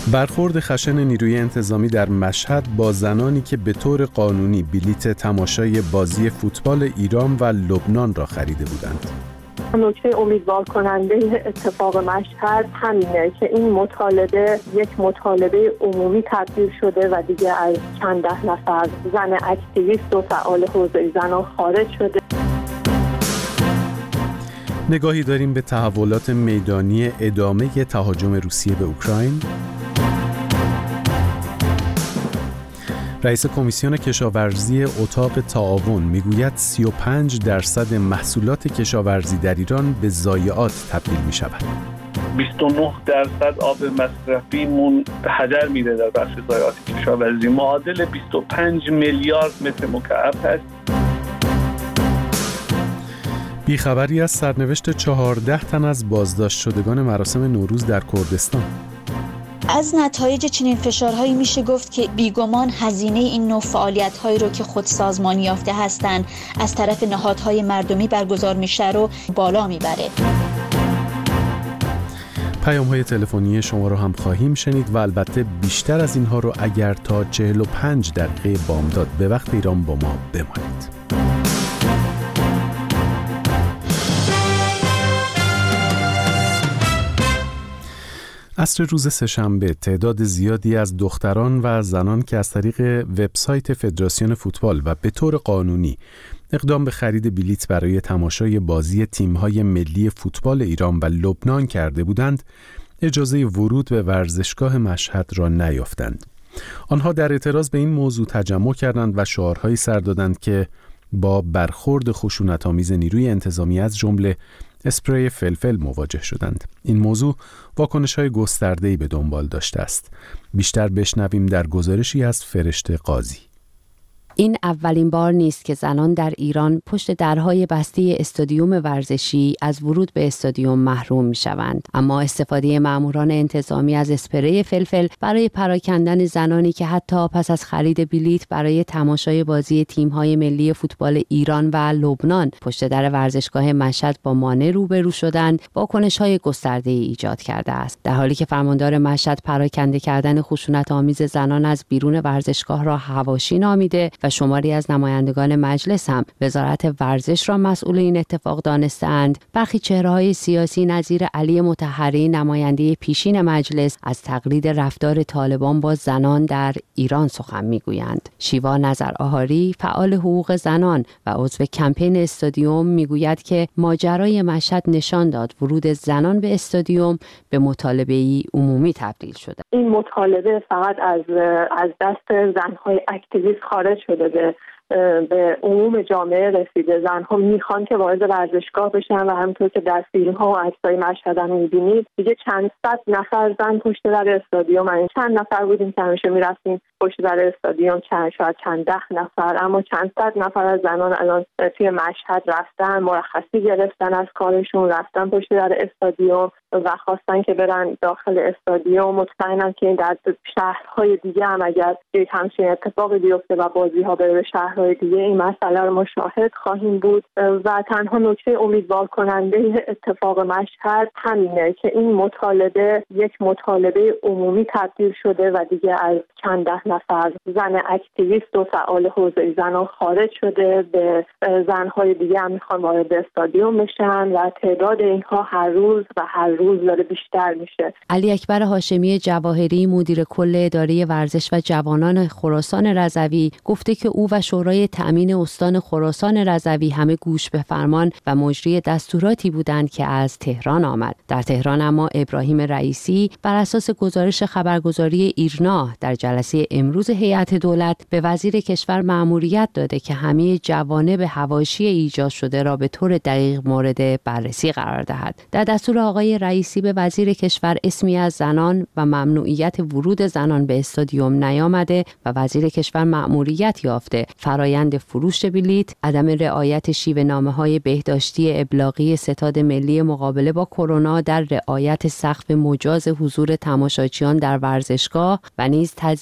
برخورد خشن نیروی انتظامی در مشهد با زنانی که به طور قانونی بلیت تماشای بازی فوتبال ایران و لبنان را خریده بودند. نکته امیدوار کننده اتفاق مشهد همینه که این مطالبه یک مطالبه عمومی تبدیل شده و دیگه از چند ده نفر زن اکتیویست و فعال حوزه زنان خارج شده. نگاهی داریم به تحولات میدانی ادامه تهاجم روسیه به اوکراین. رئیس کمیسیون کشاورزی اتاق تعاون میگوید 35% محصولات کشاورزی در ایران به ضایعات تبدیل می شود. 29% آب مصرفیمون هدر میره در بخش ضایعات کشاورزی، معادل 25 میلیارد متر مکعب هست. بیخبری از سرنوشت 14 تن از بازداشت شدگان مراسم نوروز در کردستان. از نتایج چنین فشارهایی میشه گفت که بیگمان هزینه این نوع فعالیت‌هایی رو که خود سازمانی یافته هستند از طرف نهادهای مردمی برگزار میشه رو بالا میبره. پیام‌های تلفنی شما رو هم خواهیم شنید و البته بیشتر از اینها رو اگر تا 45 دقیقه بامداد به وقت ایران با ما بمانید. عصر روز سه‌شنبه تعداد زیادی از دختران و زنان که از طریق وبسایت فدراسیون فوتبال و به طور قانونی اقدام به خرید بلیت برای تماشای بازی تیم‌های ملی فوتبال ایران و لبنان کرده بودند، اجازه ورود به ورزشگاه مشهد را نیافتند. آنها در اعتراض به این موضوع تجمع کردند و شعارهایی سر دادند که با برخورد خشونت‌آمیز نیروی انتظامی از جمله اسپری فلفل مواجه شدند. این موضوع واکنش‌های گسترده‌ای به دنبال داشته است. بیشتر بشنویم در گزارشی از فرشته قاضی. این اولین بار نیست که زنان در ایران پشت درهای بسته استادیوم ورزشی از ورود به استادیوم محروم می‌شوند، اما استفاده ماموران انتظامی از اسپری فلفل برای پراکندن زنانی که حتی پس از خرید بلیت برای تماشای بازی تیم‌های ملی فوتبال ایران و لبنان پشت در ورزشگاه مشهد با مانع روبرو شدند، واکنش‌های گسترده‌ای ایجاد کرده است. در حالی که فرماندار مشهد پراکنده کردن خشونت‌آمیز زنان از بیرون ورزشگاه را حواشی نامیده و شماری از نمایندگان مجلس هم وزارت ورزش را مسئول این اتفاق دانسته‌اند، برخی چهره‌های سیاسی نظیر علی مطهری نماینده پیشین مجلس از تقلید رفتار طالبان با زنان در ایران سخن میگویند. شیوا نظر آهاری فعال حقوق زنان و عضو کمپین استادیوم میگوید که ماجرای مشهد نشان داد ورود زنان به استادیوم به مطالبه‌ای عمومی تبدیل شده. این مطالبه فقط از دست زن‌های اکتیویست خارج شده به عموم جامعه رسیده. زنها میخوان که وارد ورزشگاه بشن و همونطور که در فیلم ها و عکسای مشهد هم میبینید دیگه چند صد نفر زن پشت در استادیوم، یعنی چند نفر بودیم که همیشه میرفتیم پشت در استادیوم شاید چند ده نفر، اما چند صد نفر از زنان الان توی مشهد رفتن، مرخصی گرفتن از کارشون، رفتن پشت در استادیوم و خواستن که برن داخل استادیوم. مطمئنم که این در شهرهای دیگه هم اگر همچین اتفاقی بیفته و بازی ها بره به شهرهای دیگه این مسئله رو مشاهد خواهیم بود و تنها نکته امیدوار کننده اتفاق مشهد همینه که این مطالبه یک مطالبه عمومی تبدیل شده و دیگه از چند ده نفر زن اکتیویست و فعال حوزه زنان خارج شده به زنهای دیگه هم میخوان وارد استادیوم بشن و تعداد اینها هر روز داره بیشتر میشه. علی اکبر هاشمی جواهری مدیر کل اداره ورزش و جوانان خراسان رضوی گفته که او و شورای تأمین استان خراسان رضوی همه گوش به فرمان و مجری دستوراتی بودند که از تهران آمد. در تهران اما ابراهیم رئیسی بر اساس گزارش خبرگزاری ایرنا در جلسه امروز هیئت دولت به وزیر کشور مأموریت داده که همه جوانب حواشی ایجاد شده را به طور دقیق مورد بررسی قرار دهد. در دستور آقای رئیسی به وزیر کشور اسمی از زنان و ممنوعیت ورود زنان به استادیوم نیامده و وزیر کشور مأموریت یافته فرایند فروش بلیت، عدم رعایت شیوه نامه‌های بهداشتی ابلاغی ستاد ملی مقابله با کرونا در رعایت سقف مجاز حضور تماشاچیان در ورزشگاه و نیز تضییع حقوق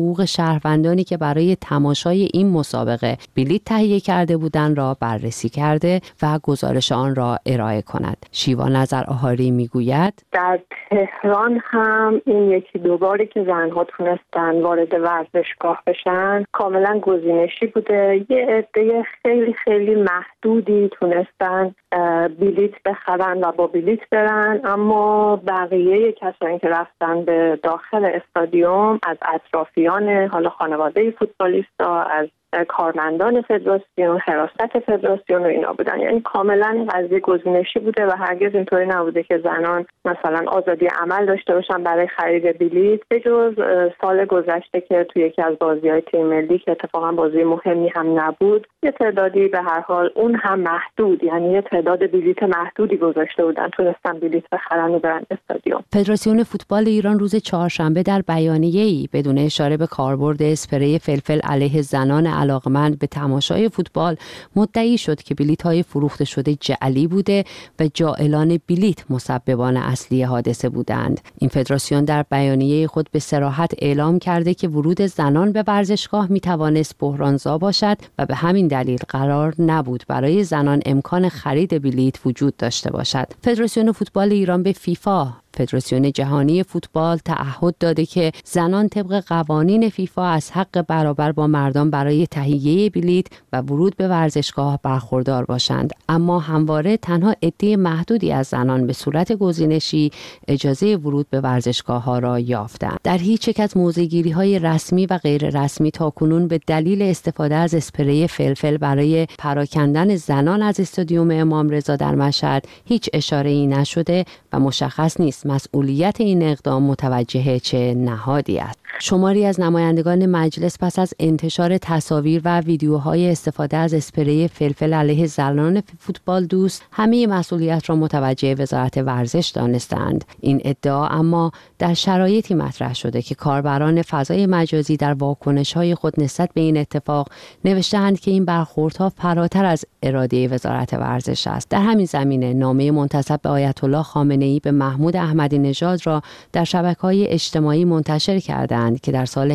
حقوق شهروندانی که برای تماشای این مسابقه بلیط تهیه کرده بودند را بررسی کرده و گزارش آن را ارائه کند. شیوا نظر آهاری میگوید در تهران هم این یکی دو باری که زنها تونستن وارد ورزشگاه بشن کاملا گزینشی بوده. یه عده خیلی خیلی محدودی تونستن بلیط بخرن و با بلیط برن، اما بقیه کسانی که رفتن به داخل استادیوم از اطرافیان حالا خانواده فوتبالیستا، از کارمندان فدراسیون، حراست فدراسیون و اینا بودن. یعنی کاملا این قضیه گزینشی بوده و هرگز اینطوری نبوده که زنان مثلا آزادی عمل داشته باشن برای خرید بلیط، به جز سال گذشته که توی یکی از بازی‌های تیم ملی که اتفاقا بازی مهمی هم نبود، یه تعدادی به هر حال اون هم محدود، یعنی یه تعداد بلیط محدودی گذاشته بودن تونستن بلیط بخرن و برن استادیوم. فدراسیون فوتبال ایران روز چهارشنبه در بیانیه‌ای بدون اشاره به کاربرد اسپری فلفل علیه زنان علاقمند به تماشای فوتبال مدعی شد که بلیط‌های فروخته شده جعلی بوده و جائلان بلیط مسببان اصلی حادثه بودند. این فدراسیون در بیانیه خود به صراحت اعلام کرده که ورود زنان به ورزشگاه می‌توانست بحرانزا باشد و به همین دلیل قرار نبود برای زنان امکان خرید بلیط وجود داشته باشد. فدراسیون فوتبال ایران به فیفا، فدراسیون جهانی فوتبال، تعهد داده که زنان طبق قوانین فیفا از حق برابر با مردان برای تهیه بلیط و ورود به ورزشگاه برخوردار باشند، اما همواره تنها عده محدودی از زنان به صورت گزینشی اجازه ورود به ورزشگاه‌ها را یافتند. در هیچ یک از موضع‌گیری‌های رسمی و غیر رسمی تاکنون به دلیل استفاده از اسپری فلفل برای پراکندن زنان از استادیوم امام رضا در مشهد هیچ اشاره‌ای نشده و مشخص نیست مسئولیت این اقدام متوجه چه نهادی است. شماری از نمایندگان مجلس پس از انتشار تصاویر و ویدیوهای استفاده از اسپری فلفل علیه زنان فوتبال دوست همه مسئولیت را متوجه وزارت ورزش دانستند. این ادعا اما در شرایطی مطرح شده که کاربران فضای مجازی در واکنش‌های خود نسبت به این اتفاق نوشته‌اند که این برخوردها فراتر از اراده وزارت ورزش است. در همین زمینه نامه منتسب به آیت الله خامنه‌ای به محمود احمدی نژاد را در شبکه‌های اجتماعی منتشر کردند که در سال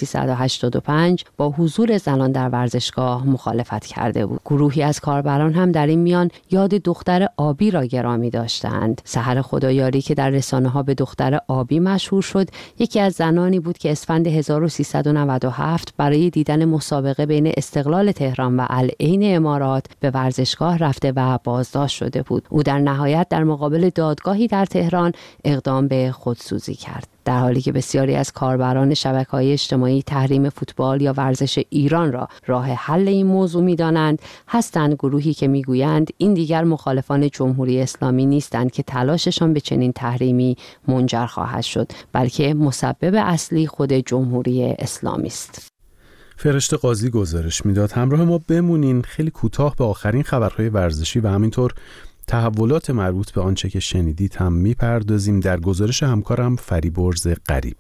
1385 با حضور زنان در ورزشگاه مخالفت کرده بود. گروهی از کاربران هم در این میان یاد دختر آبی را گرامی داشتند. سحر خدایاری که در رسانه‌ها به دختر آبی مشهور شد، یکی از زنانی بود که اسفند 1397 برای دیدن مسابقه بین استقلال تهران و العین امارات به ورزشگاه رفته و بازداشت شده بود. او در نهایت در مقابل دادگاهی در تهران اقدام به خودسوزی کرد. در حالی که بسیاری از کاربران شبکه‌های اجتماعی تحریم فوتبال یا ورزش ایران را راه حل این موضوع می‌دانند، هستند گروهی که می‌گویند این دیگر مخالفان جمهوری اسلامی نیستند که تلاششان به چنین تحریمی منجر خواهد شد، بلکه مسبب اصلی خود جمهوری اسلامی است. فرشته قاضی گزارش میداد. همراه ما بمونین، خیلی کوتاه به آخرین خبرهای ورزشی و همینطور تحولات مربوط به آنچه که شنیدید هم میپردازیم در گزارش همکارم فریبرز غریب.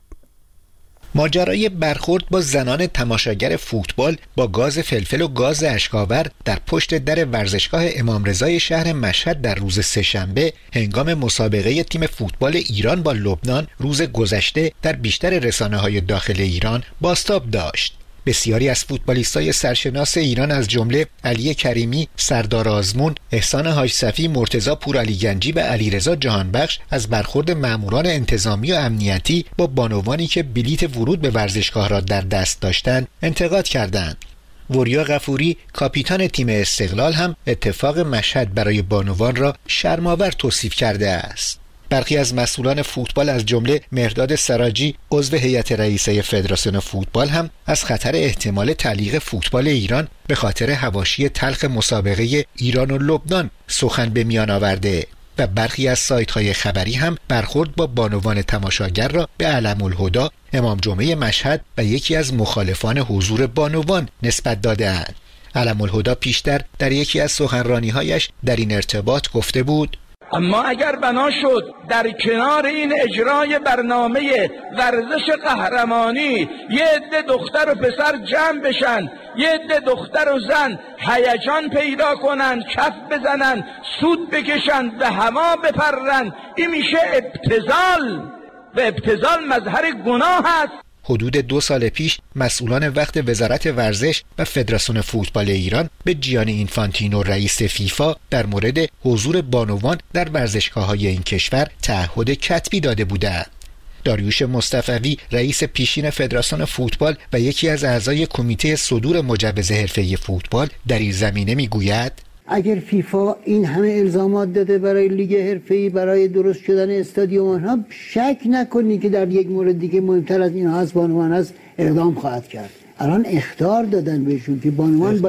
ماجرای برخورد با زنان تماشاگر فوتبال با گاز فلفل و گاز اشک‌آور در پشت در ورزشگاه امام رضای شهر مشهد در روز سه‌شنبه هنگام مسابقه تیم فوتبال ایران با لبنان روز گذشته در بیشتر رسانه‌های داخل ایران بازتاب داشت. بسیاری از فوتبالیستای سرشناس ایران از جمله علی کریمی، سردار آزمون، احسان حاج صفی، مرتضی پورعلیگنجی و علیرضا جهانبخش از برخورد ماموران انتظامی و امنیتی با بانوانی که بلیت ورود به ورزشگاه را در دست داشتند انتقاد کردند. وریا غفوری، کاپیتان تیم استقلال، هم اتفاق مشهد برای بانوان را شرم‌آور توصیف کرده است. برخی از مسئولان فوتبال از جمله مهرداد سراجی، عضو هیئت رئیسه فدراسیون فوتبال، هم از خطر احتمال تعلیق فوتبال ایران به خاطر حواشی تلخ مسابقه ایران و لبنان سخن به میان آورده و برخی از سایت‌های خبری هم برخورد با بانوان تماشاگر را به علم الهدی، امام جمعه مشهد و یکی از مخالفان حضور بانوان نسبت داده‌اند. علم الهدی پیشتر در یکی از سخنرانی‌هایش در این ارتباط گفته بود: اما اگر بنا شد در کنار این اجرای برنامه ورزش قهرمانی یه عده دختر و پسر جمع بشن، یه عده دختر و زن هیجان پیدا کنن، کف بزنن، سود بکشن، به هوا بپرن، این میشه ابتذال و ابتذال مظهر گناه است. حدود 2 سال پیش مسئولان وقت وزارت ورزش و فدراسیون فوتبال ایران به جیانی اینفانتینو رئیس فیفا در مورد حضور بانوان در ورزشگاه‌های این کشور تعهد کتبی داده بودند. داریوش مصطفوی رئیس پیشین فدراسیون فوتبال و یکی از اعضای کمیته صدور مجوز حرفه‌ای فوتبال در این زمینه میگوید اگر فیفا این همه الزامات داده برای لیگ حرفه‌ای، برای درست شدن استادیوم ها، شک نکنی که در یک مورد دیگه مهمتر از این هست بانوان هست اقدام خواهد کرد. الان اخطار دادن بهشون که بانوان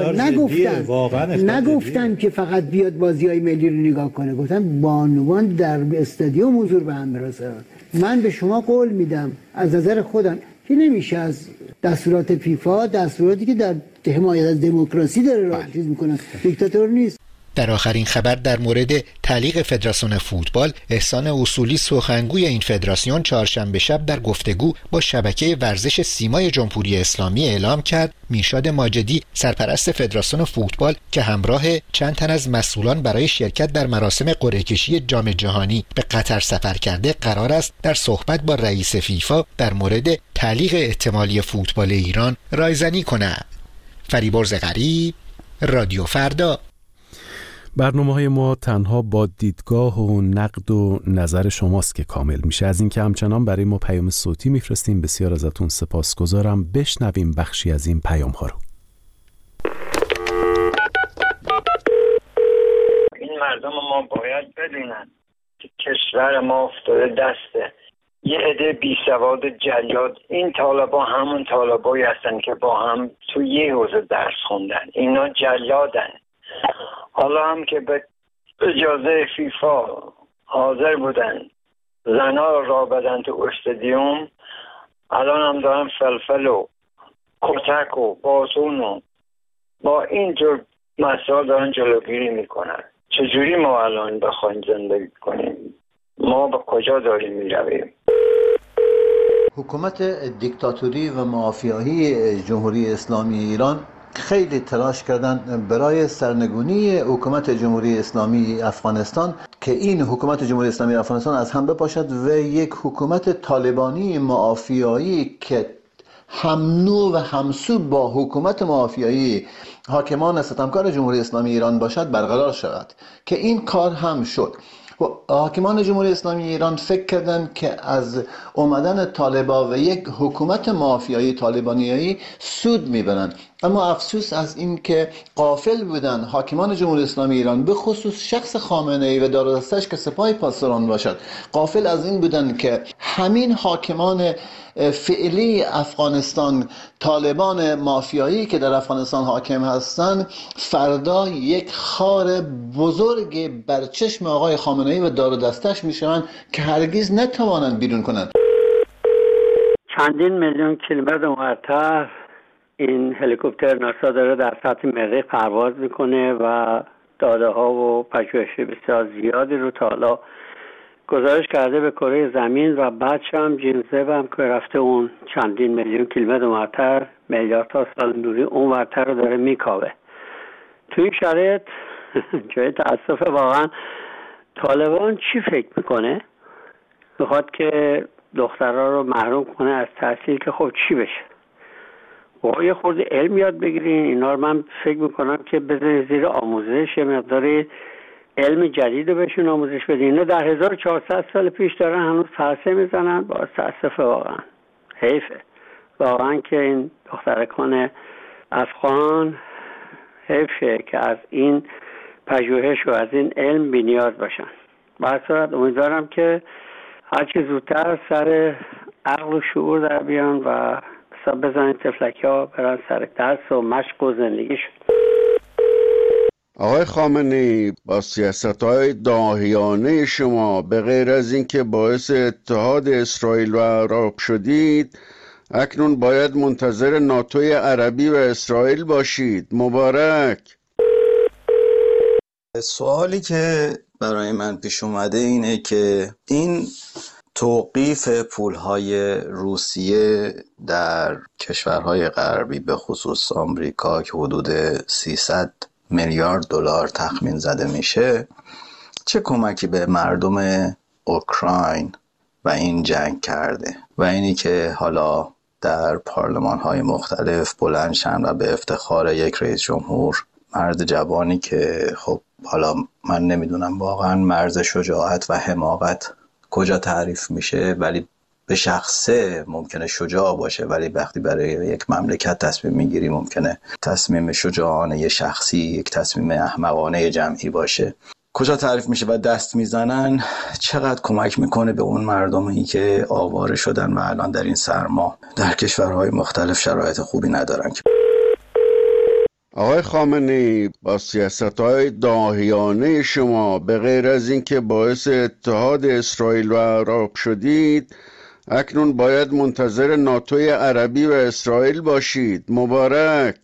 نگفتن که فقط بیاد بازی‌های ملی رو نگاه کنه، گفتن بانوان در استادیوم حضور به هم برسن. من به شما قول میدم از نظر خودم که نمیشه از دستورات فیفا، دستوراتی که در حمایت از دموکراسی داره راه چیز میکنن، دیکتاتور نیست. در آخرین خبر در مورد تعلیق فدراسیون فوتبال، احسان اصولی سخنگوی این فدراسیون چهارشنبه شب در گفتگو با شبکه ورزش سیمای جمهوری اسلامی اعلام کرد میرشاد ماجدی سرپرست فدراسیون فوتبال که همراه چند تن از مسئولان برای شرکت در مراسم قرعه کشی جام جهانی به قطر سفر کرده قرار است در صحبت با رئیس فیفا در مورد تعلیق احتمالی فوتبال ایران رایزنی کند. فریبرز غریب، رادیو فردا. برنامه‌های ما تنها با دیدگاه و نقد و نظر شماست که کامل میشه. از اینکه همچنان برای ما پیام صوتی میفرستیم بسیار ازتون سپاسگزارم. بشنویم بخشی از این پیام‌ها رو. این مردم ما باید بدونن که کشور ما افتاده دسته یه عده بی سواد جلاد. این طالبا همون طالبایی هستن که با هم تو یه حوزه درس خوندن. اینا جلادن. حالا هم که به اجازه فیفا حاضر بودن زنا را بدن تو استادیوم، الان هم دارن فلفل و کتک و بازون و با اینجور مسائل دارن جلوگیری میکنن. چجوری ما الان بخوایم زندگی کنیم؟ ما به کجا داریم میرویم؟ حکومت دیکتاتوری و مافیایی جمهوری اسلامی ایران خیلی تلاش کردن برای سرنگونی حکومت جمهوری اسلامی افغانستان که این حکومت جمهوری اسلامی افغانستان از هم بپاشد و یک حکومت طالبانی مافیایی که هم نوع و همسو با حکومت مافیایی حاکمان ستمکار جمهوری اسلامی ایران باشد برقرار شود که این کار هم شد. و حاکمان جمهوری اسلامی ایران فکر کردند که از اومدن طالبا و یک حکومت مافیایی طالبانیایی سود میبرند، اما افسوس از این که غافل بودن حاکمان جمهوری اسلامی ایران، به خصوص شخص خامنه‌ای و دار و دستش که سپاه پاسداران باشد، غافل از این بودن که همین حاکمان فعلی افغانستان، طالبان مافیایی که در افغانستان حاکم هستند، فردا یک خار بزرگ بر چشم آقای خامنه‌ای و دار و دستش میشوند که هرگز نتوانند بیرون کنند. چندین میلیون کیلومتر اونورتر این هلیکوپتر ناسا داره در سطح مریخ پرواز میکنه و داده ها و پژوهش بسیار زیادی رو تا حالا گزارش کرده به کره زمین و بعدش هم جیمز وب هم که رفته اون چندین میلیون کیلومتر اونورتر، میلیاردها سال نوری اونورتر رو داره میکاوه. تو این شرایط جای تأسف واقعا طالبان چی فکر میکنه؟ میخواد که دخترها رو محروم کنه از تحصیل که خب چی بشه؟ و یه خورده علم یاد بگیرین. اینا رو من فکر میکنم که بذارین زیر آموزش، یه مقداری علم جدید رو بهشون آموزش بدین. اینا در 1400 سال پیش دارن هنوز پرسه میزنن. با تأسف واقعا حیفه واقعا که این دخترکان افغان حیفه که از این پژوهش و از این علم بی‌نیاز باشن. با هر صورت امیدوارم که هرچی زودتر سر عقل و شعور در بیان و بزنید تفلکی ها برن سر درس و مشق و زندگیشون. آقای خامنه‌ای، با سیاست‌های داهیانه شما به غیر از این که باعث اتحاد اسرائیل و عراق شدید، اکنون باید منتظر ناتوی عربی و اسرائیل باشید. مبارک. سوالی که برای من پیش اومده اینه که این توقیف پولهای روسیه در کشورهای غربی به خصوص آمریکا که حدود 300 میلیارد دلار تخمین زده میشه، چه کمکی به مردم اوکراین و این جنگ کرده؟ و اینی که حالا در پارلمان‌های مختلف بلند شن و به افتخار یک رئیس جمهور، مرد جوانی که خب حالا من نمیدونم واقعا مرز شجاعت و حماقت کجا تعریف میشه، ولی به شخصه ممکنه شجاع باشه، ولی وقتی برای یک مملکت تصمیم میگیری ممکنه تصمیم شجاعانه شخصی یک تصمیم احمقانه جمعی باشه. کجا تعریف میشه و دست میزنن، چقدر کمک میکنه به اون مردمی که آواره شدن و الان در این سرما در کشورهای مختلف شرایط خوبی ندارن. آقای خامنه‌ای، با سیاست‌های داهیانه شما به غیر از این که باعث اتحاد اسرائیل و عراق شدید، اکنون باید منتظر ناتوی عربی و اسرائیل باشید. مبارک.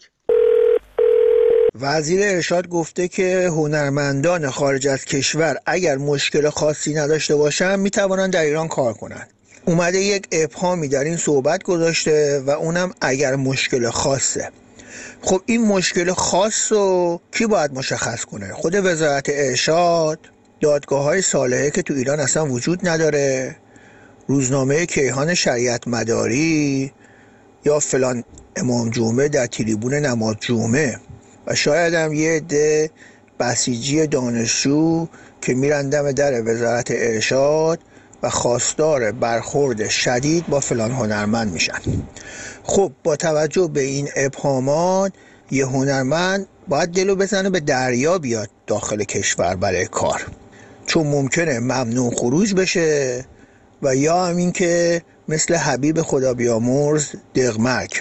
وزیر ارشاد گفته که هنرمندان خارج از کشور اگر مشکل خاصی نداشته باشن میتوانند در ایران کار کنند. اومده یک ابهامی در این صحبت گذاشته و اونم اگر مشکل خاصه. خب این مشکل خاص رو کی باید مشخص کنه؟ خود وزارت ارشاد؟ دادگاه‌های صالحه که تو ایران اصلا وجود نداره؟ روزنامه کیهان شریعت مداری؟ یا فلان امام جمعه در تریبون نماز جمعه؟ و شاید هم یه عده بسیجی دانشجو که میرن دم در وزارت ارشاد و خواستار برخورد شدید با فلان هنرمند میشن. خب با توجه به این ابهامات یه هنرمند باید دلو بزنه به دریا بیاد داخل کشور برای کار، چون ممکنه ممنوع خروج بشه و یا همین که مثل حبیب خدا بیامرز دغمرگ.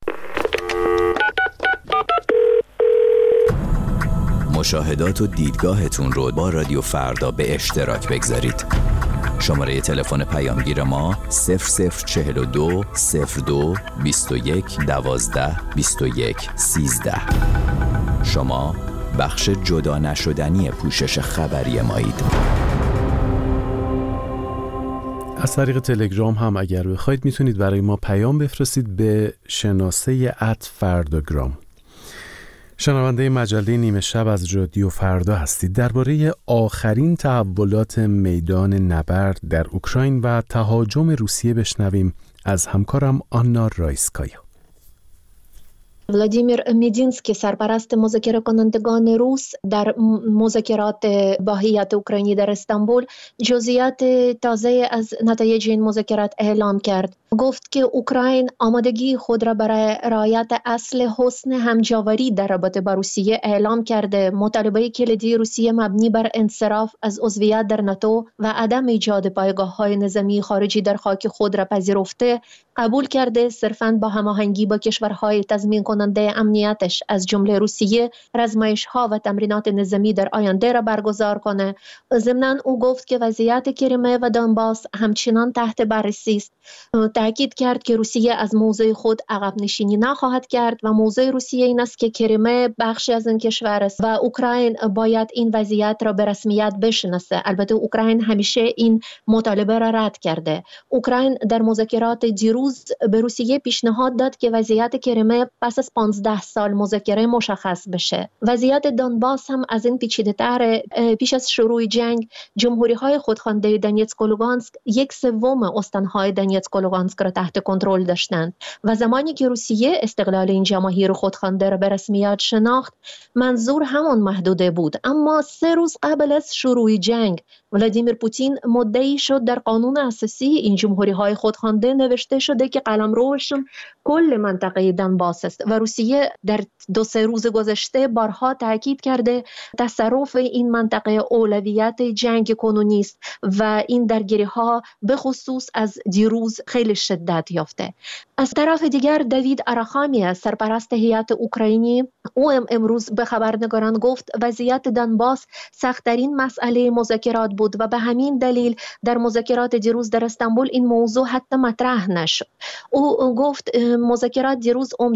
مشاهدات و دیدگاهتون رو با رادیو فردا به اشتراک بگذارید. شماره تلفن پیامگیر ما 0042 02 21 12 21 13. شما بخش جدا نشدنی پوشش خبری مایید. از طریق تلگرام هم اگر بخواید میتونید برای ما پیام بفرستید به شناسه @فرداگرام. شنونده مجله نیمه شب از رادیو فردا هستید. درباره آخرین تحولات میدان نبرد در اوکراین و تهاجم روسیه بشنویم از همکارم آنا رایسکایا. ولادیمیر میدینسکی سرپرست مذاکره کنندگان روس در مذاکرات با هیئت اوکراینی در استانبول جزئیات تازه از نتایج این مذاکرات اعلام کرد. گفت که اوکراین آمادگی خود را برای رعایت اصل حسن همجاوری در رابطه با روسیه اعلام کرده. مطالبه کلیدی روسیه مبنی بر انصراف از عضویت در ناتو و عدم ایجاد پایگاه‌های نظامی خارجی در خاک خود را پذیرفته قبول کرده صرفاً با هماهنگی با کشورهای تضمین کننده امنیتش از جمله روسیه رزمایش‌ها و تمرینات نظامی در آینده را برگزار کنه. ضمناً او گفت که وضعیت کریمه و دونباس همچنان تحت بررسی است. تاکید کرد که روسیه از موضع خود عقب نشینی نخواهد کرد و موضع روسیه این است که کریمه بخشی از این کشور است و اوکراین باید این وضعیت را به رسمیت بشناسه. البته اوکراین همیشه این مطالبه را رد کرده. اوکراین در مذاکرات دیروز به روسیه پیشنهاد داد که وضعیت کریمه پس از 15 سال مذاکره مشخص بشه. وضعیت دونباس هم از این پیچیده‌تر. پیش از شروع جنگ جمهوری‌های خودخوانده دونیتسک و لوگانسک 1/3 استان‌های دونیتسک و لوگانسک را تحت کنترل داشتند و زمانی که روسیه استقلال این جماهیر خودخوانده را به رسمیت شناخت منظور همان محدوده بود. اما 3 روز قبل از شروع جنگ ولادیمیر پوتین مدعی شد در قانون اساسی این جمهوری‌های خودخوانده نوشته شده که قلمروشون کل منطقه دونباس است و روسیه در 2-3 روز گذشته بارها تاکید کرده تصرف این منطقه اولویت جنگ کنونی است و این درگیری‌ها به خصوص از دیروز خیلی شدت یافته. از طرف دیگر دوید آراخامی سرپرست هیئت اوکراینی او امروز به خبرنگاران گفت وضعیت دونباس سخت‌ترین مسئله مذاکرات بود و به همین دلیل در مذاکرات دیروز در استانبول این موضوع حتی مطرح نشد. او گفت مذاکرات دیروز عمدتاً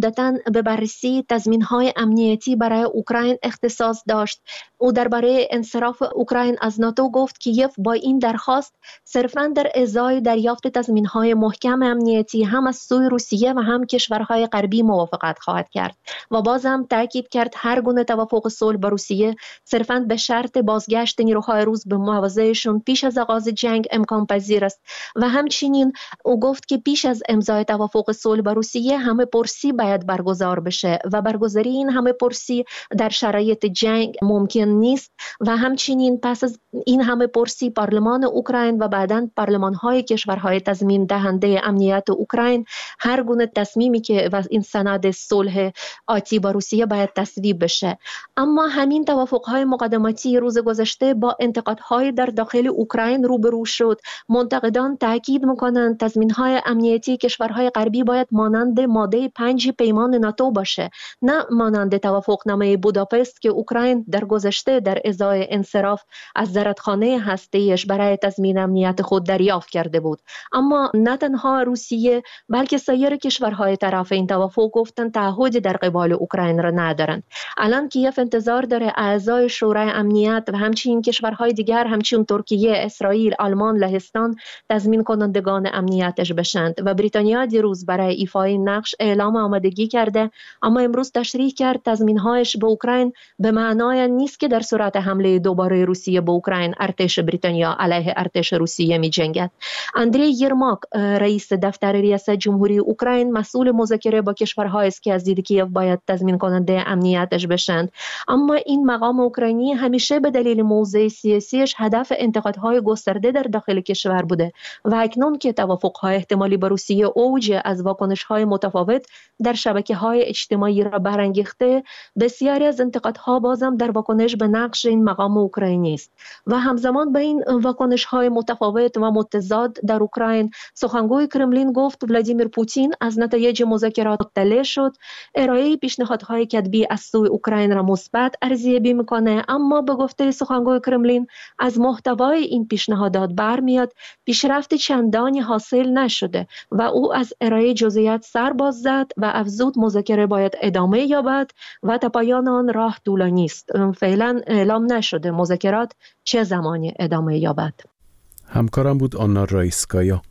به بررسی تضمین‌های امنیتی برای اوکراین اختصاص داشت. او درباره انصراف اوکراین از ناتو گفت کیف با این درخواست صرفاً در ازای دریافت تضمین‌های محکم امنیتی هم از سوی روسیه و هم کشورهای غربی موافقت خواهد کرد و باز هم تاکید کرد هر گونه توافق صلح با روسیه صرفاً به شرط بازگشت نیروهای روس به مواضعشون پیش از آغاز جنگ امکان پذیر است و همچنین او گفت که پیش از امضای توافق صلح با روسیه همه پرسی باید برگزار بشه و برگزاری این همه پرسی در شرایط جنگ ممکن نیست و همچنین پس از این همه پرسی پارلمان اوکراین و بعداً پارلمان‌های کشورهای تضمین دهنده امنیت اوکراین هر گونه تصمیمی که و این سند صلح آتی با روسیه باید تصویب بشه. اما همین توافق‌های مقدماتی روز گذشته با انتقادهای در داخل اوکراین روبرو شد. منتقدان تاکید می‌کنند تضمین‌های امنیتی کشورهای غربی باید مانند ماده 5 پیمان ناتو باشه، نه مانند توافقنامه بوداپست که اوکراین در گذشته در ازای انصراف از زرادخانه هسته‌ایش برای تضمین امنیت خود دریافت کرده بود. اما نه تنها روسیه بلکه سایر کشورهای طرف این توافق گفتند تعهدی در قبال اوکراین را ندارند. الان کیف انتظار داره اعضای شورای امنیت و همچنین کشورهای دیگر همچون ترکیه، اسرائیل، آلمان، لهستان تضمین کنندگان امنیتش بشند و بریتانیا دیروز برای ایفای نقش اعلام آمادگی کرده، اما امروز تشریح کرد تضمین‌هایش به اوکراین به معنای نیست که در صورت حمله دوباره روسیه به اوکراین ارتش بریتانیا علیه ارتش روسیه می‌جنگد. اندری یرماک رئیس دفتر ریاست جمهوری اوکراین مسئول مذاکره با کشورهای است که از دید کیف باید تضمین کننده امنیتش بشند، اما این مقام اوکراینی همیشه به دلیل موضع سیاسیش هدف انتقادهای گسترده در داخل کشور بوده و اکنون که توافق‌های احتمالی با روسیه اوج از واکنش‌های متفاوت در شبکه‌های اجتماعی را برانگیخته، بسیاری از انتقادها بازم در واکنش به نقش این مقام اوکراینی است و همزمان به این واکنش‌های متفاوت و متضاد در اوکراین سخنگوی کرملین گفت ولادیمیر پوتین از نتایج مذاکرات مطلع شد، ارائه پیشنهادهای کتبی از سوی اوکراین را مثبت ارزیابی می‌کنه، اما به گفته سخنگوی کرملین از محتوای این پیشنهادات برمیاد پیشرفت چندانی حاصل نشده و او از ارائه جزئیات سر باز زد و افزود مذاکره باید ادامه یابد و تا پایان آن راه طولانی است. فعلا اعلام نشده مذاکرات چه زمانی ادامه یابد. همکارم بود آنا رایسکایا.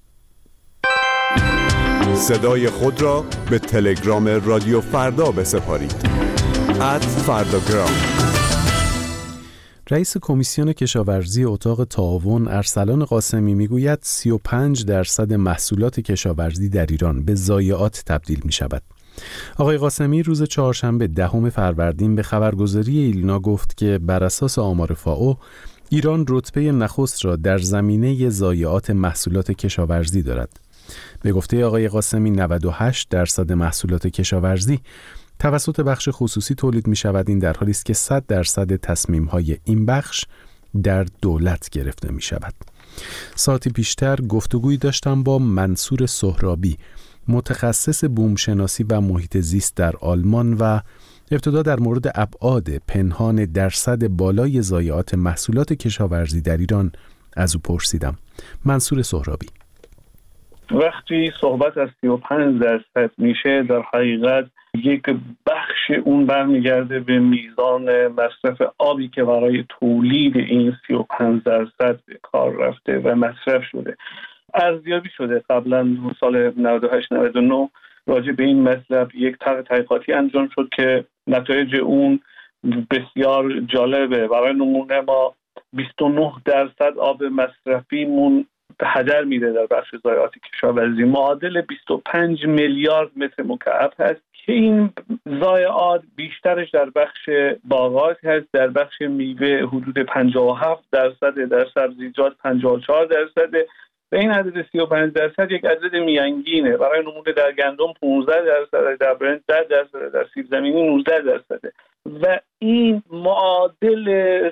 صدای خود را به تلگرام رادیو فردا بسپارید. @فرداگرام. رئیس کمیسیون کشاورزی اتاق تعاون ارسلان قاسمی میگوید 35% محصولات کشاورزی در ایران به ضایعات تبدیل می شود. آقای قاسمی روز چهارشنبه 10 فروردین به خبرگزاری ایلنا گفت که بر اساس آمار فائو ایران رتبه نخست را در زمینه ضایعات محصولات کشاورزی دارد. به گفته آقای قاسمی 98% محصولات کشاورزی توسط بخش خصوصی تولید می شود. این در حالی است که 100% تصمیم های این بخش در دولت گرفته می شود. ساعتی پیشتر گفتگویی داشتم با منصور سهرابی، متخصص بومشناسی و محیط زیست در آلمان و ابتدا در مورد ابعاد پنهان درصد بالای ضایعات محصولات کشاورزی در ایران از او پرسیدم. منصور سهرابی: وقتی صحبت از 35% میشه، در حقیقت یک بخش اون برمیگرده به میزان مصرف آبی که برای تولید این 35% به کار رفته و مصرف شده. ارزیابی شده قبلا سال 98-99 راجع به این مطلب یک طرح تحقیقاتی انجام شد که نتایج اون بسیار جالبه. برای نمونه ما 29% آب مصرفیمون هدر میره در بخش ضایعات کشاورزی، معادل 25 میلیارد متر مکعب هست که این ضایعات بیشترش در بخش باغات هست، در بخش میوه حدود 57%، در سبزیجات 54%. و این عدد 35% یک عدد میانگینه. برای نمونه در گندم 15%، در برنج 10%، در سیب زمینی 19%. و این معادل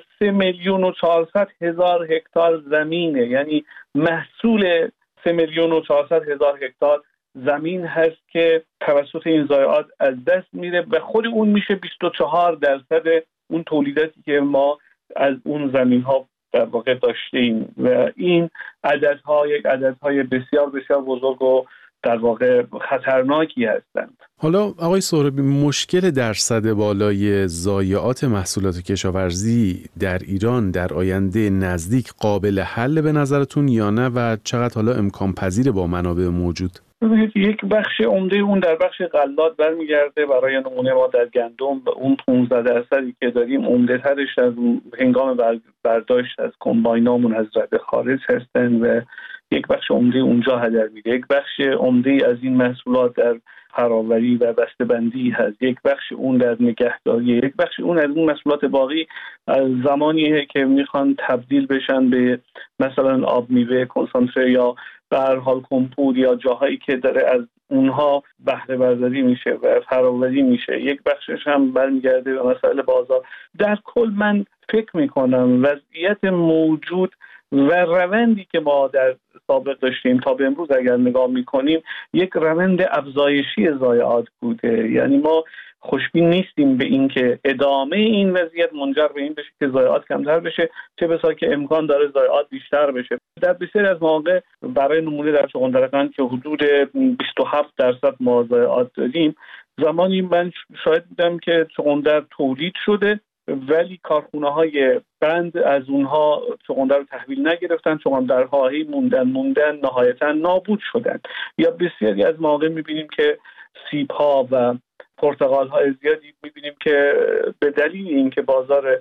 3,400,000 هکتار زمینه، یعنی محصول 3,400,000 هکتار زمین هست که توسط این ضایعات از دست میره و خود اون میشه 24% اون تولیداتی که ما از اون زمین ها در واقع داشتیم. و این عددها یک عددهای بسیار بسیار بزرگ و در واقع خطرناکی هستند. حالا آقای سهرابی، مشکل درصد بالای ضایعات محصولات کشاورزی در ایران در آینده نزدیک قابل حل به نظرتون یا نه و چقدر حالا امکان پذیر با منابع موجود؟ ببینید، یک بخش عمده اون در بخش غلات برمیگرده. برای نمونه ما در گندم اون 15% که داریم عمده ترش از هنگام برداشت از کمباینامون از رده خارج هستن و یک بخش عمده اونجا هدر میره. یک بخش عمده از این محصولات در فراوری و بسته‌بندی هست. یک بخش اون در نگهداری. یک بخش اون از اون محصولات باقی از زمانیه که میخوان تبدیل بشن به مثلا آب میوه کنسانتره یا به هر حال کمپوت یا جاهایی که داره از اونها بهره برداری میشه و فراوری میشه. یک بخشش هم برمیگرده به مسائل بازار. در کل من فکر میکنم وضعیت موجود و روندی که ما در سابق داشتیم تا به امروز اگر نگاه میکنیم یک روند افزایشی ضایعات بوده. یعنی ما خوشبین نیستیم به این که ادامه این وضعیت منجر به این بشه که ضایعات کمتر بشه، چه بسا که امکان داره ضایعات بیشتر بشه. در بسیاری از مواقع برای نمونه در چغندرقند که حدود 27% ما ضایعات داریم، زمانی من شاهد بودم که چغندر تولید شده ولی کارخونه‌های قند از اونها چغندر رو تحویل نگرفتن، چغندرهایی موندن نهایتاً نابود شدن. یا بسیاری از مواقع می‌بینیم که سیب‌ها و پرتقال‌های زیادی می‌بینیم که به دلیل اینکه بازار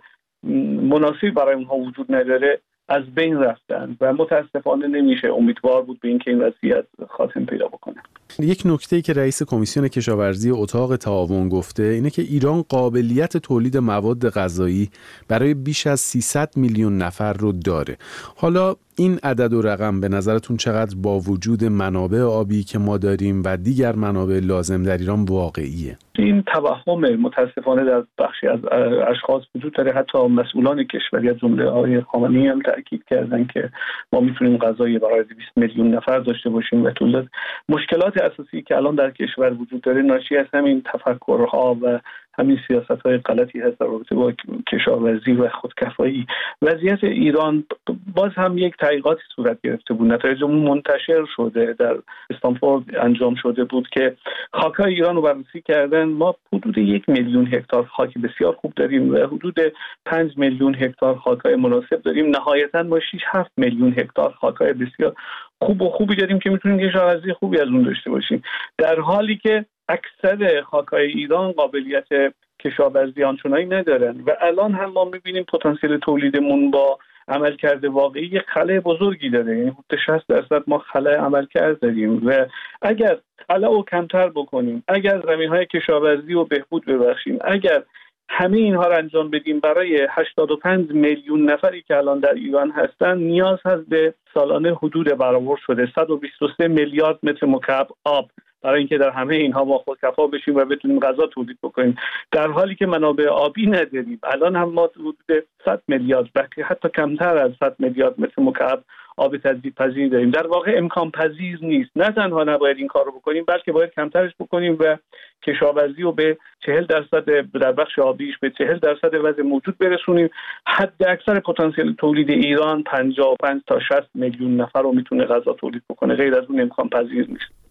مناسبی برای اونها وجود نداره از بین رفتن و متاسفانه نمیشه امیدوار بود به اینکه این وضعیت خاتمه پیدا بکنه. یک نکته‌ای که رئیس کمیسیون کشاورزی اتاق تعاون گفته اینه که ایران قابلیت تولید مواد غذایی برای بیش از 300 میلیون نفر رو داره. حالا این عدد و رقم به نظرتون چقدر با وجود منابع آبی که ما داریم و دیگر منابع لازم در ایران واقعیه؟ این توهم متاسفانه در بخشی از اشخاص وجود داره. حتی مسئولان کشوری از جمله آقای خامنه‌ای هم تاکید کردن که ما میتونیم غذای برای 200 میلیون نفر داشته باشیم و تولید. مشکلات اساسی که الان در کشور وجود داره ناشی از همین تفکرها و همین سیاست‌های غلطی هست در رابطه با کشاورزی و خودکفایی. وضعیت ایران باز هم یک تحقیقاتی صورت گرفته بود، نتایج اون منتشر شده، در استنفورد انجام شده بود که خاک‌های ایران رو بررسی کردن. ما حدود 1 میلیون هکتار خاک بسیار خوب داریم و حدود 5 میلیون هکتار خاک‌های مناسب داریم. نهایتاً ما 6-7 میلیون هکتار خاک‌های بسیار خوبی داریم که میتونیم کشاورزی خوبی از اون داشته باشیم، در حالی که اکثر خاک‌های ایران قابلیت کشاورزی آنچنانی ندارن و الان هم ما می‌بینیم پتانسیل تولیدمون با عملکرد واقعی یک خلأ بزرگی داره. یعنی 60% ما خلأ عملکرد داریم و اگر خلأ رو کمتر بکنیم، اگر زمین‌های کشاورزی رو بهبود ببخشیم، اگر همه اینها رو انجام بدیم، برای 85 میلیون نفری که الان در ایران هستن نیاز هست به سالانه حدود برآورد شده 123 میلیارد متر مکعب آب برای اینکه در همه اینها ما خودکفا بشیم و بتونیم غذا تولید بکنیم، در حالی که منابع آبی نداریم. الان هم ما حدود 100 میلیارد بلکه حتی کمتر از 100 میلیارد متر مکعب آب تجدیدپذیر داریم. در واقع امکان پذیر نیست. نه تنها نباید این کار رو بکنیم بلکه باید کمترش بکنیم و کشاورزی رو به 40% در بخش آبیش به 40% وضع موجود برسونیم. حد اکثر پتانسیل تولید ایران 55 تا 60 میلیون نفر رو میتونه غذا تولید بکنه. غیر از اون امکان پذیر نیست.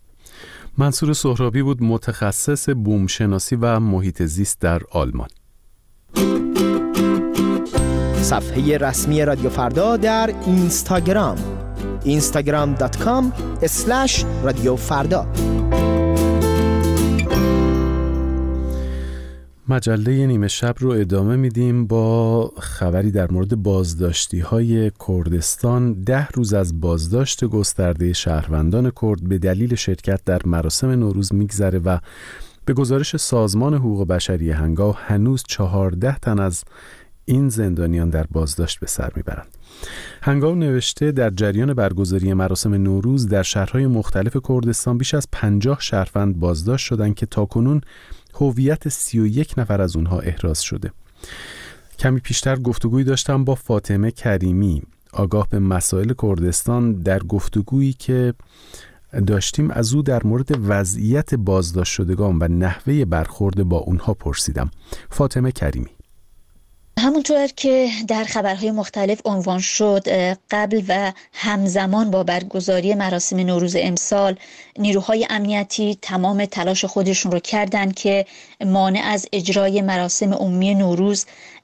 منصور سهرابی بود، متخصص بومشناسی و محیط زیست در آلمان. صفحه رسمی رادیو فردا در اینستاگرام instagram.com/رادیو فردا. مجله نیمه شب رو ادامه میدیم با خبری در مورد بازداشتی‌های کردستان. 10 روز از بازداشت گسترده شهروندان کرد به دلیل شرکت در مراسم نوروز میگذره و به گزارش سازمان حقوق بشری هنگام هنوز 14 تن از این زندانیان در بازداشت به سر میبرند. هنگام نوشته در جریان برگزاری مراسم نوروز در شهرهای مختلف کردستان بیش از 50 شهروند بازداشت شدند که تاکنون هویت 31 نفر از اونها احراز شده. کمی پیشتر گفتگویی داشتم با فاطمه کریمی، آگاه به مسائل کردستان. در گفتگویی که داشتیم از او در مورد وضعیت بازداشت شدگان و نحوه برخورد با اونها پرسیدم. فاطمه کریمی: همونطور که در خبرهای مختلف عنوان شد، قبل و همزمان با برگزاری مراسم نوروز امسال نیروهای امنیتی تمام تلاش خودشون رو کردن که مانع از اجرای مراسم عمومی نوروز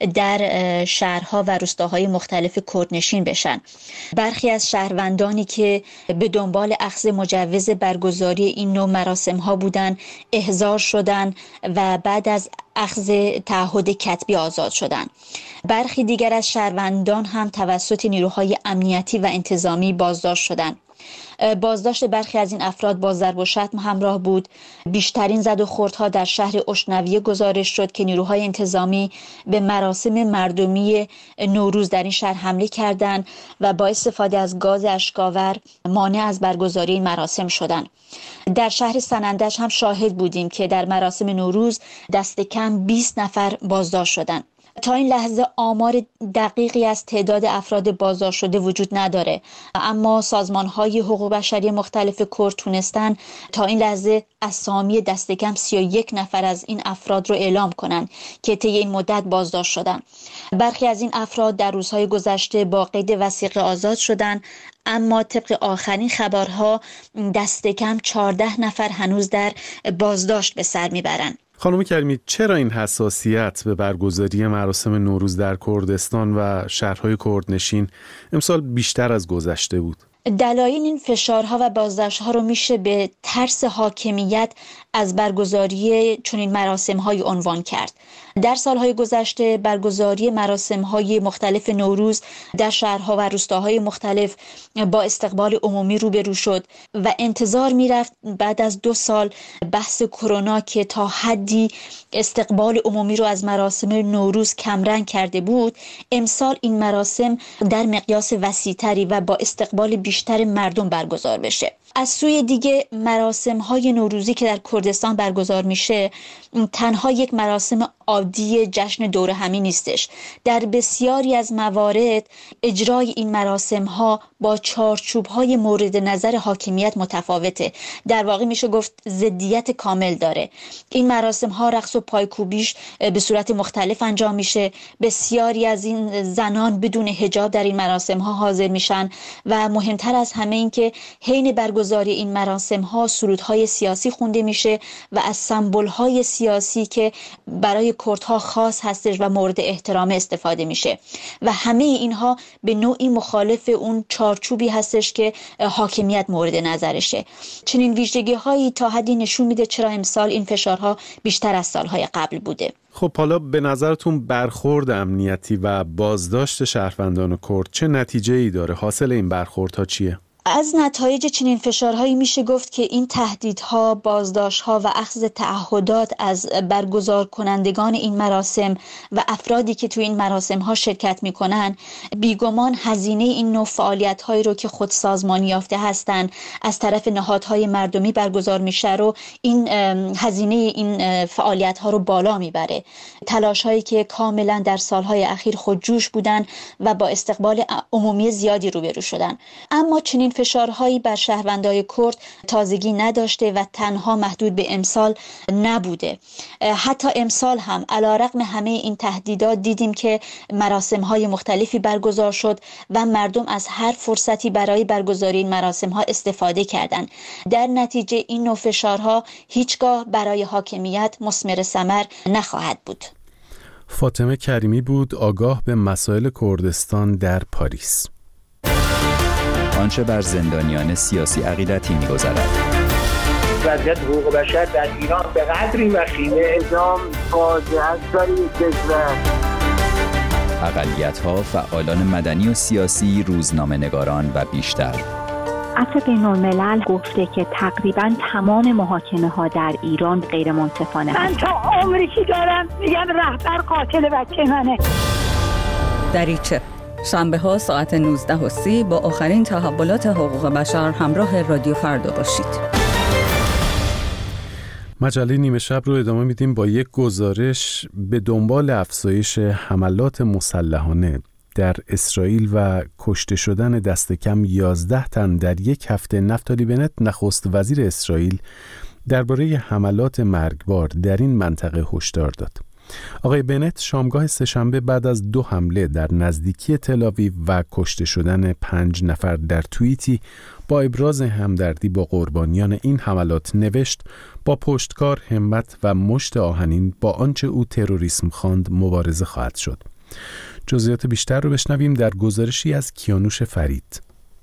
در شهرها و روستاهای مختلف کردنشین بشن. برخی از شهروندانی که به دنبال اخذ مجوز برگزاری این نوع مراسم ها بودن احضار شدن و بعد از اخذ تعهد کتبی آزاد شدند. برخی دیگر از شهروندان هم توسط نیروهای امنیتی و انتظامی بازداشت شدند. بازداشت برخی از این افراد با ضرب و شتم همراه بود. بیشترین زد و خوردها در شهر اشنویه گزارش شد که نیروهای انتظامی به مراسم مردمی نوروز در این شهر حمله کردند و با استفاده از گاز اشک‌آور مانع از برگزاری این مراسم شدند. در شهر سنندج هم شاهد بودیم که در مراسم نوروز دست کم 20 نفر بازداشت شدند. تا این لحظه آمار دقیقی از تعداد افراد بازداشت شده وجود نداره، اما سازمان‌های حقوق بشری مختلف کرد تونستن تا این لحظه اسامی دست کم 31 نفر از این افراد رو اعلام کنن که طی این مدت بازداشت شدن. برخی از این افراد در روزهای گذشته با قید وثیقه آزاد شدن، اما طبق آخرین خبرها دست کم 14 نفر هنوز در بازداشت به سر میبرن. خانم کریمی، چرا این حساسیت به برگزاری مراسم نوروز در کردستان و شهرهای کردنشین امسال بیشتر از گذشته بود؟ دلایل این فشارها و بازداشت‌ها رو میشه به ترس حاکمیت از برگزاری چنین مراسم‌های عنوان کرد. در سالهای گذشته برگزاری مراسم‌های مختلف نوروز در شهرها و روستاهای مختلف با استقبال عمومی روبرو شد و انتظار میرفت بعد از 2 سال بحث کرونا که تا حدی استقبال عمومی رو از مراسم نوروز کمرنگ کرده بود، امسال این مراسم در مقیاس وسیع‌تری و با استقبال بیشتر مردم برگزار بشه. از سوی دیگه مراسم‌های نوروزی که در کردستان برگزار میشه تنها یک مراسم عادی جشن دور همی نیستش. در بسیاری از موارد اجرای این مراسم‌ها با چارچوب‌های مورد نظر حاکمیت متفاوته. در واقع میشه گفت ضدیت کامل داره. این مراسم‌ها رقص و پایکوبیش به صورت مختلف انجام میشه. بسیاری از این زنان بدون حجاب در این مراسم‌ها حاضر میشن و مهمتر از همه این که حین برگزاری این مراسم‌ها سرودهای سیاسی خونده میشه و از سمبول‌های سیاسی که برای کردها خاص هستش و مورد احترام استفاده میشه و همه اینها به نوعی مخالف اون چارچوبی هستش که حاکمیت مورد نظرشه. چنین ویژگی‌هایی تا حدی نشون میده چرا امسال این فشارها بیشتر از سالهای قبل بوده. خب حالا به نظرتون برخورد امنیتی و بازداشت شهروندان کرد چه نتیجه‌ای داره؟ حاصل این برخوردها چیه؟ از نتایج چنین فشارهایی میشه گفت که این تهدیدها، بازداشت‌ها و اخذ تعهدات از برگزار کنندگان این مراسم و افرادی که توی این مراسم‌ها شرکت میکنن بیگمان هزینه این نوع فعالیت‌هایی رو که خود سازمانی یافته هستن از طرف نهادهای مردمی برگزار میشه رو این هزینه این فعالیت‌ها رو بالا میبره. تلاش‌هایی که کاملا در سالهای اخیر خودجوش بودن و با استقبال عمومی زیادی روبرو شدن، اما چنین فشارهایی بر شهروندان کرد تازگی نداشته و تنها محدود به امسال نبوده. حتی امسال هم علیرغم همه این تهدیدات دیدیم که مراسم‌های مختلفی برگزار شد و مردم از هر فرصتی برای برگزاری این مراسم‌ها استفاده کردند. در نتیجه این نوع فشارها هیچگاه برای حاکمیت مثمر ثمر نخواهد بود. فاطمه کریمی بود، آگاه به مسائل کردستان در پاریس. آنچه بر زندانیان سیاسی عقیدتی می‌گذرد. وضعیت حقوق بشر در ایران به قدری وخیمه اعدام فاجعه است برای کشور. اقلیت‌ها، فعالان مدنی و سیاسی، روزنامه‌نگاران و بیشتر. عفو بین‌الملل گفته که تقریباً تمام محاکمه‌ها در ایران غیر منصفانه من تا عمری که دارم میگم رهبر قاتل بچه منه. دریچه شنبه ها ساعت 19:30 با آخرین تحولات حقوق بشر همراه رادیو فردا باشید. مجله نیمه شب رو ادامه میدیم با یک گزارش به دنبال افزایش حملات مسلحانه در اسرائیل و کشته شدن دست کم 11 تن در یک هفته. نفتالی بنت نخست وزیر اسرائیل درباره حملات مرگبار در این منطقه هشدار داد. آقای بنت شامگاه سه‌شنبه بعد از 2 حمله در نزدیکی تل‌آویو و کشته شدن 5 نفر در توییتی با ابراز همدردی با قربانیان این حملات نوشت: با پشتکار، همت و مشت آهنین با آنچه او تروریسم خواند مبارزه خواهد شد. جزئیات بیشتر رو بشنویم در گزارشی از کیانوش فرید.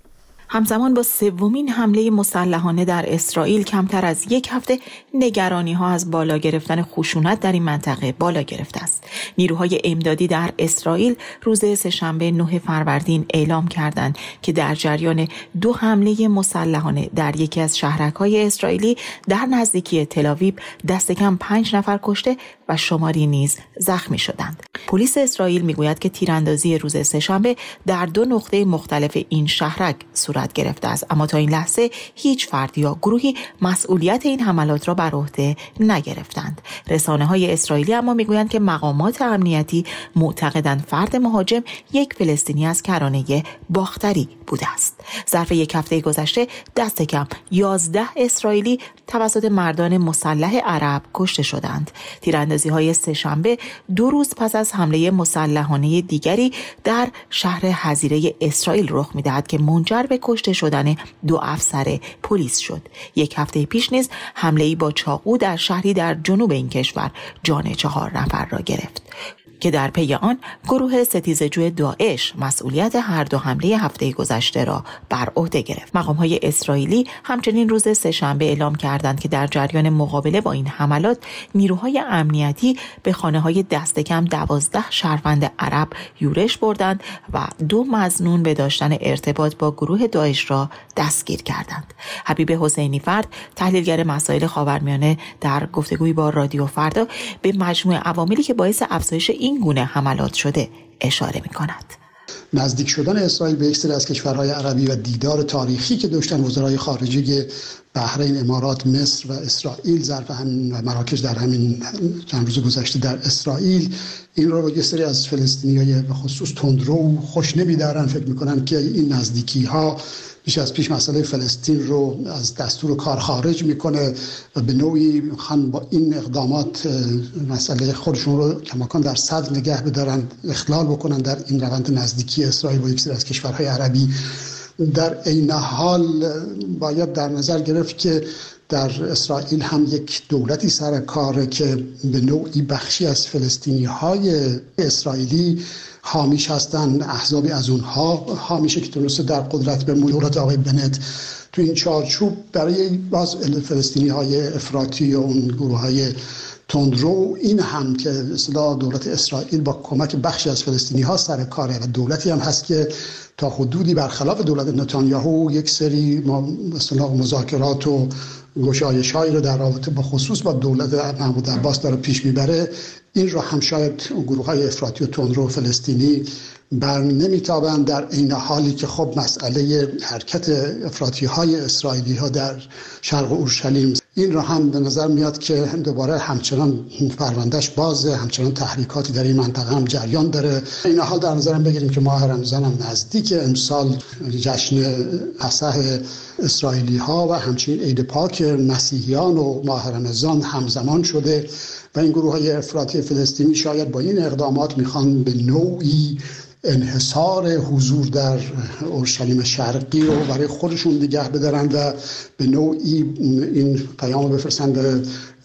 همزمان با 3مین حمله مسلحانه در اسرائیل کمتر از 1 هفته نگرانی‌ها از بالا گرفتن خشونت در این منطقه بالا گرفته است. نیروهای امدادی در اسرائیل روز سه‌شنبه 9 فروردین اعلام کردند که در جریان 2 حمله مسلحانه در یکی از شهرک‌های اسرائیلی در نزدیکی تل‌آویو دست کم 5 نفر کشته و شماری نیز زخمی شدند. پلیس اسرائیل میگوید که تیراندازی روز سه‌شنبه در 2 نقطه مختلف این شهرک صورت گرفته است، اما تا این لحظه هیچ فرد یا گروهی مسئولیت این حملات را بر عهده نگرفتند. رسانه‌های اسرائیلی اما میگویند که مقامات امنیتی معتقدند فرد مهاجم یک فلسطینی از کرانه باختری بوده است. ظرف 1 هفته گذشته دست کم 11 اسرائیلی توسط مردان مسلح عرب کشته شدند. تیراندازی‌های سه‌شنبه 2 روز پس از حمله مسلحانه دیگری در شهر حظیره اسرائیل رخ می‌دهد که منجر به کشته شدن 2 افسر پلیس شد. 1 هفته پیش نیز حمله‌ای با چاقو در شهری در جنوب این کشور جان 4 نفر را گرفت که در پی آن گروه ستیزجوی داعش مسئولیت هر 2 حمله هفته گذشته را بر عهده گرفت. مقام‌های اسرائیلی همچنین روز سه‌شنبه اعلام کردند که در جریان مقابله با این حملات نیروهای امنیتی به خانه‌های دست کم 12 شهروند عرب یورش بردند و 2 مظنون به داشتن ارتباط با گروه داعش را دستگیر کردند. حبیب حسینی فرد، تحلیلگر مسائل خاورمیانه، در گفتگویی با رادیو فردا به مجموعه عواملی که باعث افزایش این گونه حملات شده اشاره می‌کند. نزدیک شدن اسرائیل به یک سری از کشورهای عربی و دیدار تاریخی که داشتن وزرای خارجه بحرین، امارات، مصر و اسرائیل ظرف همین و مراکش در همین چند روز گذشته در اسرائیل، این رو با یک سری از فلسطینیای به خصوص تندرو خوش نمی‌دارن. فکر می‌کنن که این نزدیکی‌ها بیش از پیش مسئله فلسطین رو از دستور کار خارج میکنه و به نوعی میخوان با این اقدامات مسئله خودشون رو کماکان در صدر نگه بدارن، اخلال بکنن در این روند نزدیکی اسرائیل با یک سری از کشورهای عربی. در این حال باید در نظر گرفت که در اسرائیل هم یک دولتی سر کاره که به نوعی بخشی از فلسطینی‌های اسرائیلی حامیش هستن، احزابی از اونها حامیشه که تونسته در قدرت به دولت آقای بنت تو این چارچوب برای باز فلسطینی‌های افراطی و اون گروه‌های تندرو، این هم که اصطلاح دولت اسرائیل با کمک بخشی از فلسطینی‌ها سر کاره و دولتی هم هست که تا حدودی برخلاف دولت نتانیاهو یک سری اصطلاح مذاکرات و گشایش‌هایی رو در رابطه با خصوص با دولت محمود عباس داره پیش میبره. این رو هم شاید گروه‌های افراطی و تندرو فلسطینی بر نمیتابند، در این حالی که خب مسئله حرکت افراطی‌های اسرائیلی‌ها در شرق اورشلیم، این رو هم به نظر میاد که دوباره همچنان پروندهش بازه، همچنان تحریکاتی در این منطقه هم جریان داره. این حال در نظرم بگیریم که ماه رمضان هم نزدیک، امسال جشن پسح اسرائیلی‌ها و همچنین عید پاک مسیحیان و ماه رمضان همزمان شده و این گروه‌های افراطی فلسطینی شاید با این اقدامات میخوان به نوعی انحصار حضور در اورشلیم شرقی رو برای خودشون نگه بدارن و به نوعی این پیام بفرستن به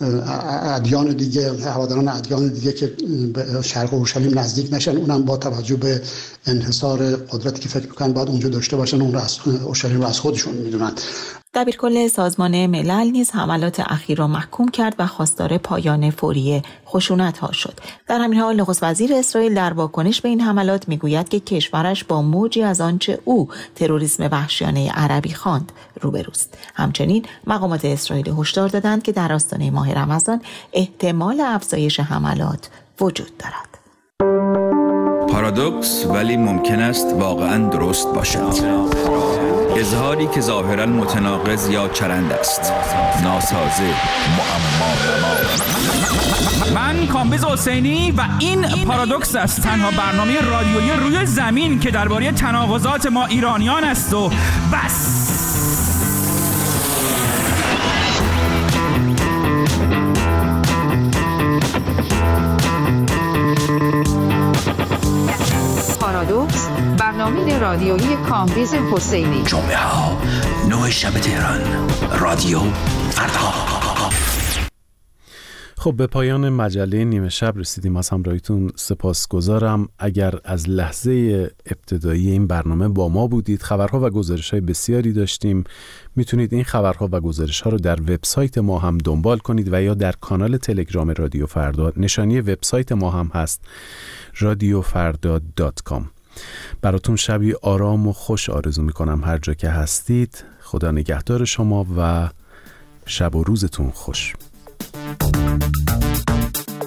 ادیان دیگه، هواداران ادیان دیگه که به شرق اورشلیم نزدیک نشن، اونم با توجه به انحصار قدرتی که فکر میکنن باید اونجا داشته باشن، اون رو از اورشلیم رو از خودشون میدونن. دبیرکل سازمان ملل نیز حملات اخیر را محکوم کرد و خواستار پایان فوری خشونت‌ها شد. در همین حال نخست وزیر اسرائیل در واکنش به این حملات میگوید که کشورش با موجی از آنچه او تروریسم وحشیانه عربی خواند روبروست. همچنین مقامات اسرائیلی هشدار دادند که در آستانه ماه رمضان احتمال افزایش حملات وجود دارد. پارادوکس ولی ممکن است واقعاً درست باشد. اظهاری که ظاهراً متناقض یا چرند است، ناسازه، معما. من کامبیز حسینی و این پارادوکس است، تنها برنامه رادیویی روی زمین که درباره تناقضات ما ایرانیان است و بس. برنامه رادیویی کامبیز حسینی، جمعه ها 9 شب تهران، رادیو فردا. خب به پایان مجله نیمه شب رسیدیم. از همراهیتون سپاسگزارم. اگر از لحظه ابتدایی این برنامه با ما بودید، خبرها و گزارش‌های بسیاری داشتیم. میتونید این خبرها و گزارش‌ها رو در وبسایت ما هم دنبال کنید و یا در کانال تلگرام رادیو فردا. نشانی وبسایت ما هم هست radiofarda.com. براتون شبی آرام و خوش آرزو میکنم هر جا که هستید. خدا نگهدار شما و شب و روزتون خوش.